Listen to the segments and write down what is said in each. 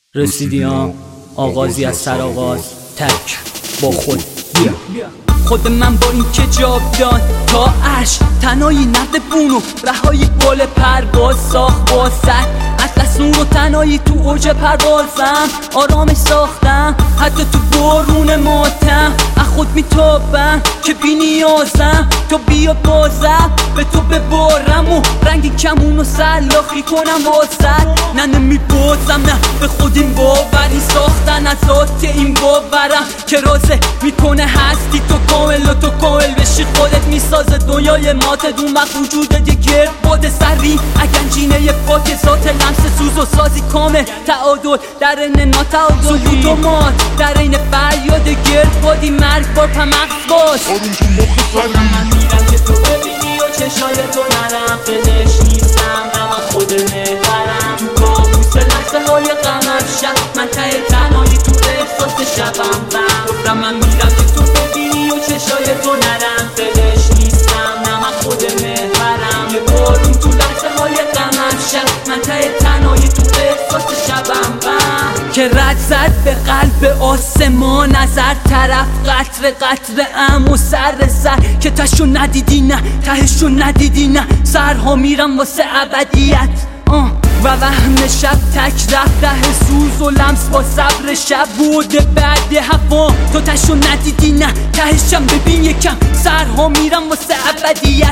رسیدیم آغازی از سرآغاز تک با خود بیا. خود من با این که جاودان تا عرش تنهایی نرد بونو رهایی بال پرواز ساخت با سر اطلس نور و تنهایی تو اوج پروازم آرامش ساختم حتی تو بارون ماتم از خود میتابم که بی نیازم تو بیا بازم به تو ببارم و رنگ کمون و سلاخی کنم واسد نه نمیبازم نه به خود این باوری ساختن از ذات این باورم که رازه میکنه هستی تو کامل و تو کامل بشی خودت میسازه دنیای ماتت اون وقت وجودت یه گرد باده سری اگنجینه یه پاک ذات لمس سوز و سازی کامل تعادل در این ناتعادل سکوت و مات در این فریاد گرد بادی مرگ بار پمقص باش آروم تو مخ سری من میرم که تو ببینی و چشای تو نرم فلش نیستم نه من خود مهرم تو کابوس لحظه های غمم شب من ته تنهایی تو احساس شبم گفتم من میرم که تو ببینی و چشای تو نرم فلش نیستم نه من خود مهرم یه بارون تو لحظه های غمم شب من ته تنهایی تو احساس شبم که رد زد به قلب آسمان نظر طرف قطر قطر ام و سر سر که تشو ندیدی نه تهشو ندیدی نه سرها میرم واسه ابدیت و وهم شب تک رفت ته سوز و لمس با صبر شب بوده بعد هوا تو تشو ندیدی نه تهشم ببین یکم سرها میرم واسه ابدیت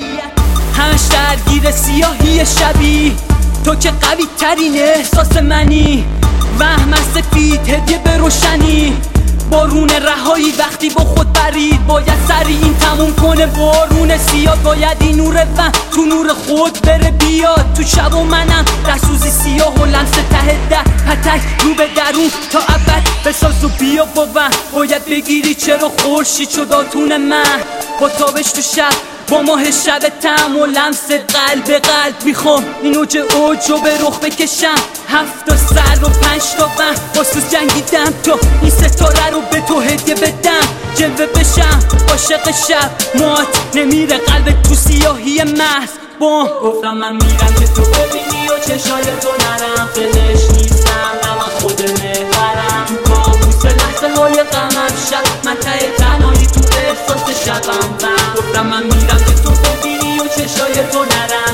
همش درگیر سیاهی شبی تو که قوی ترین احساس منی وهم سفید هدیه به روشنی بارون رهایی وقتی با خود برید باید سری این تموم کنه بارون سیاه باید این نور وهم تو نور خود بره بیاد تو شب و منم در سوزی سیاه و لمس ته در پتک رو به درون تا ابد بساز و بیا با وهم باید بگیری چرا خورشید شد آتون من با تابش تو شب با ماه شب تم و لمس قلب قلب میخوام این اوج رو به رخ بکشم 7 تا سر و 5 تا وهم باسوز جنگیدم تا این ستاره رو به تو هدیه بدم جلوه بشم عاشق شب مات نمیره قلب تو سیاهی محض گفتم من میرم که تو ببینی و چشای تو نرم فلش نیستم نه من خود مهرم تو کابوس لحظه های غمم شب من ته تنهایی تو احساس شبم گفتم من میرم که تو ببینی و چشای تو نرم